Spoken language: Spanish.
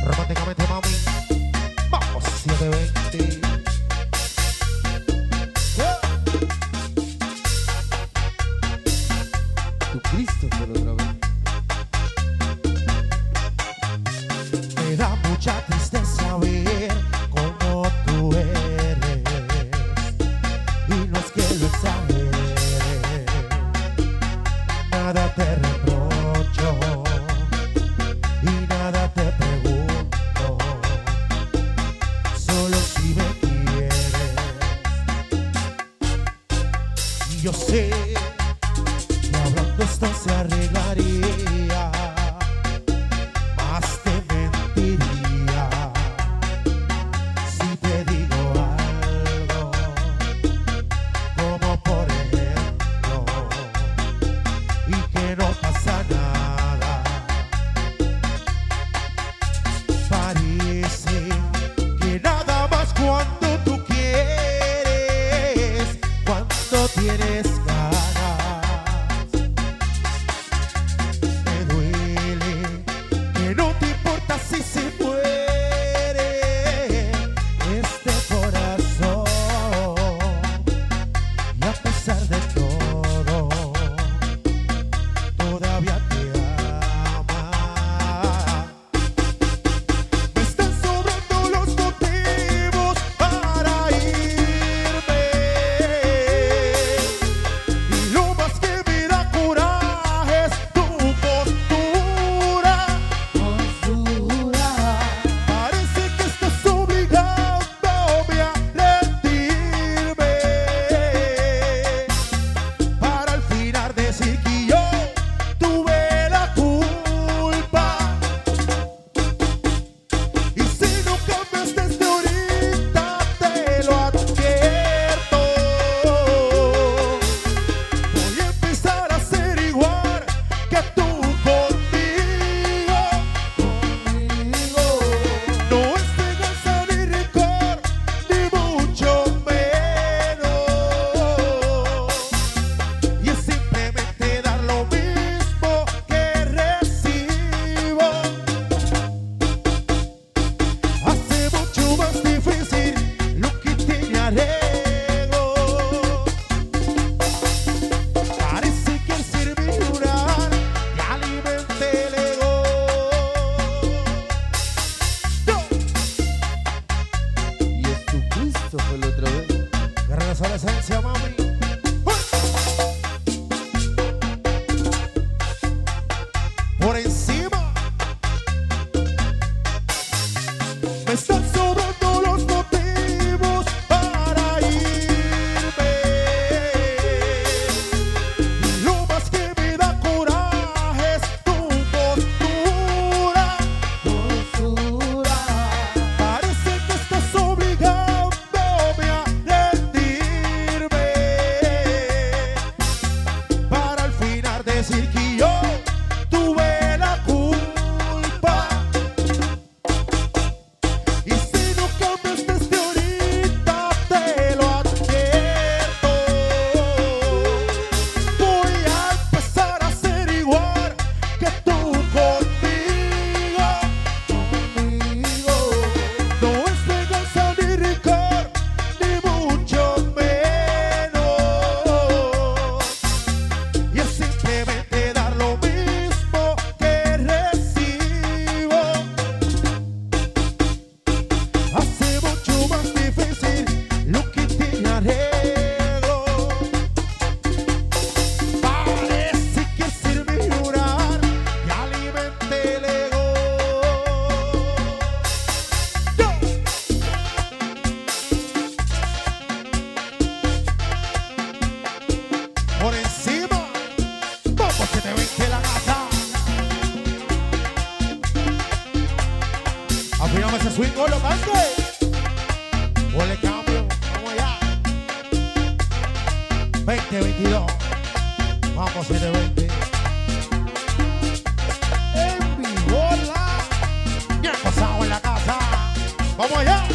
Románticamente, mami. Vamos, 720. Tu Christopher otra vez. Me da mucha tristeza ver cómo tú eres. Y no es que lo exageres. Nada te reprocho. Y nada te pregunto. Solo si me quieres. Y yo sé que hablando esto se arreglaría. Más te mentiría si te digo algo, como por ejemplo, y que no pasa nada. Parece que nada más cuando tú quieres, cuando tienes ganas. Me duele que no te importa si se muere este corazón. Y a pesar de todo, todavía te ama. Me están sobrando los motivos para irme. Y lo más que me da coraje es tu postura. Parece que estás obligándome a rendirme, para al final decir que yo tuve la culpa. Y si no cambias desde ahorita, te lo advierto, voy a empezar a ser igual que tú conmigo. No es venganza ni rencor, ni mucho menos. Y es simplemente dar lo mismo que recibo. Hace mucho más difícil lo que te arreglo. Parece que al serme llorar te alimenté el ego. Y es tu Christopher otra vez. Que regresó a la esencia, mami. Por encima. Me están sobrando los motivos para irme. Y lo más que me da coraje es tu postura. Parece que estás obligándome a rendirme, para al final decir que yo tuve la culpa. Y si no cambias desde ahorita, te lo advierto, voy a empezar a ser igual que tú conmigo. No es venganza ni rencor, ni mucho menos. Y es simplemente dar lo mismo que recibo. Hace mucho más difícil lo que te arreglo. Parece que hacerme llorar te alimenté el ego. Yo. Por encima, vamos que te vente la casa. Apoyamos ese swing con lo cante. O le cambio, vamos allá. 2022. Vamos 720. En vivo la. Bien posado en la casa. Vamos allá.